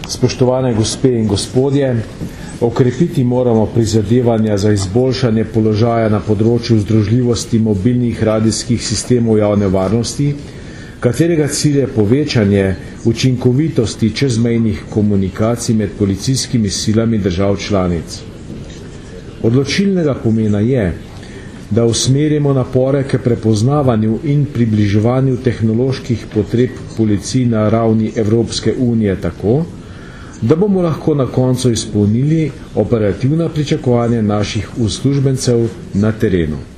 Spoštovane gospe in gospodje, okrepiti moramo prizadevanja za izboljšanje položaja na področju združljivosti mobilnih radijskih sistemov javne varnosti, katerega cilj je povečanje učinkovitosti čezmejnih komunikacij med policijskimi silami držav članic. Odločilnega pomena je, da usmerimo napore k prepoznavanju in približevanju tehnoloških potreb policij na ravni Evropske unije tako, da bomo lahko na koncu izpolnili operativna pričakovanja naših uslužbencev na terenu.